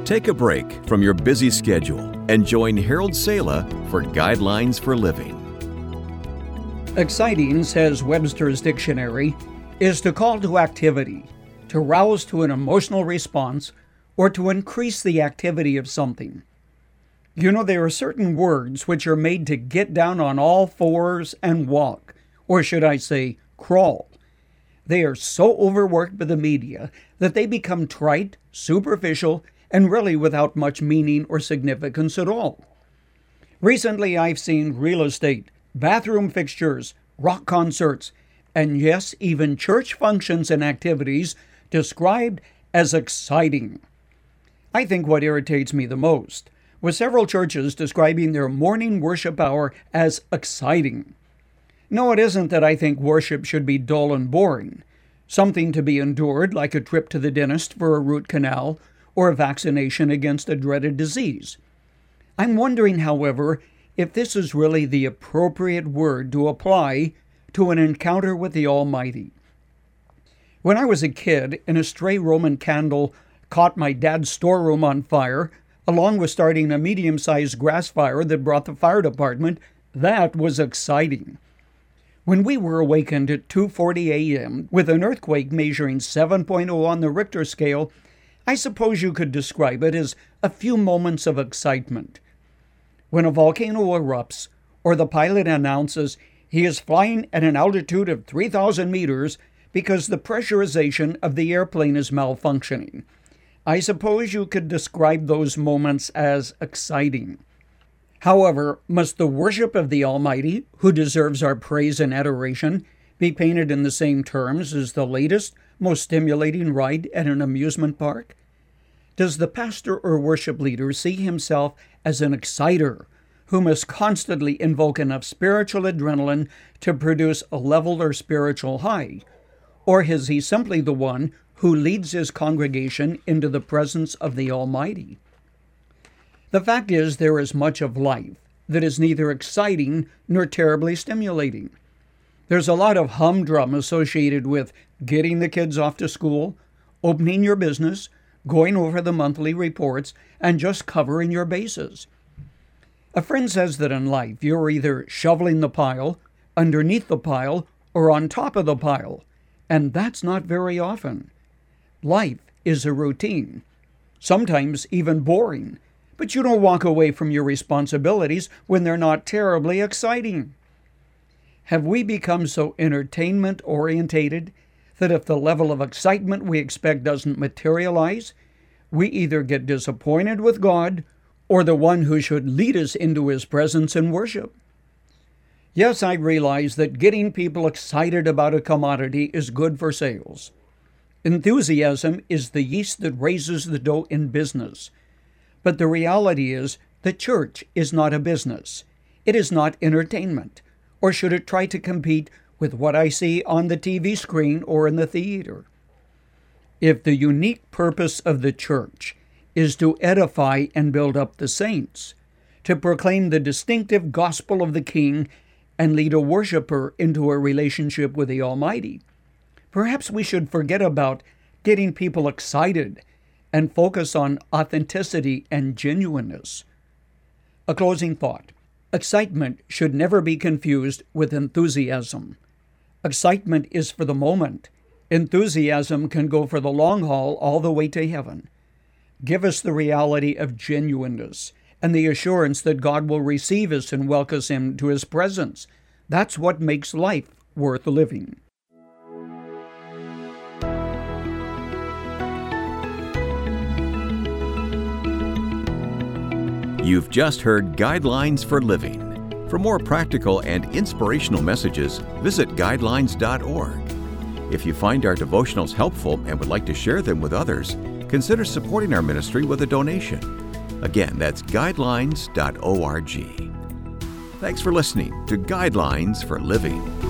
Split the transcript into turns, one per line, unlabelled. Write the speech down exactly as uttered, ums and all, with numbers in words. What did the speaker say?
Take a break from your busy schedule and join Harold Sala for Guidelines for Living.
Exciting, says Webster's Dictionary, is to call to activity, to rouse to an emotional response, or to increase the activity of something. You know, there are certain words which are made to get down on all fours and walk, or should I say, crawl. They are so overworked by the media that they become trite, superficial, and really without much meaning or significance at all. Recently, I've seen real estate, bathroom fixtures, rock concerts, and yes, even church functions and activities described as exciting. I think what irritates me the most was several churches describing their morning worship hour as exciting. No, it isn't that I think worship should be dull and boring, something to be endured like a trip to the dentist for a root canal or a vaccination against a dreaded disease. I'm wondering, however, if this is really the appropriate word to apply to an encounter with the Almighty. When I was a kid and a stray Roman candle caught my dad's storeroom on fire, along with starting a medium-sized grass fire that brought the fire department, that was exciting. When we were awakened at two forty a.m. with an earthquake measuring seven point oh on the Richter scale, I suppose you could describe it as a few moments of excitement. When a volcano erupts, or the pilot announces he is flying at an altitude of three thousand meters because the pressurization of the airplane is malfunctioning, I suppose you could describe those moments as exciting. However, must the worship of the Almighty, who deserves our praise and adoration, be painted in the same terms as the latest, most stimulating ride at an amusement park? Does the pastor or worship leader see himself as an exciter who must constantly invoke enough spiritual adrenaline to produce a level or spiritual high? Or is he simply the one who leads his congregation into the presence of the Almighty? The fact is, there is much of life that is neither exciting nor terribly stimulating. There's a lot of humdrum associated with getting the kids off to school, opening your business, going over the monthly reports, and just covering your bases. A friend says that in life you're either shoveling the pile, underneath the pile, or on top of the pile, and that's not very often. Life is a routine, sometimes even boring, but you don't walk away from your responsibilities when they're not terribly exciting. Have we become so entertainment-orientated that if the level of excitement we expect doesn't materialize, we either get disappointed with God or the one who should lead us into His presence in worship? Yes, I realize that getting people excited about a commodity is good for sales. Enthusiasm is the yeast that raises the dough in business. But the reality is, the church is not a business. It is not entertainment. Or should it try to compete with what I see on the T V screen or in the theater? If the unique purpose of the church is to edify and build up the saints, to proclaim the distinctive gospel of the King and lead a worshiper into a relationship with the Almighty, perhaps we should forget about getting people excited and focus on authenticity and genuineness. A closing thought. Excitement should never be confused with enthusiasm. Excitement is for the moment. Enthusiasm can go for the long haul all the way to heaven. Give us the reality of genuineness and the assurance that God will receive us and welcome us into His presence. That's what makes life worth living.
You've just heard Guidelines for Living. For more practical and inspirational messages, visit guidelines dot org. If you find our devotionals helpful and would like to share them with others, consider supporting our ministry with a donation. Again, that's guidelines dot org. Thanks for listening to Guidelines for Living.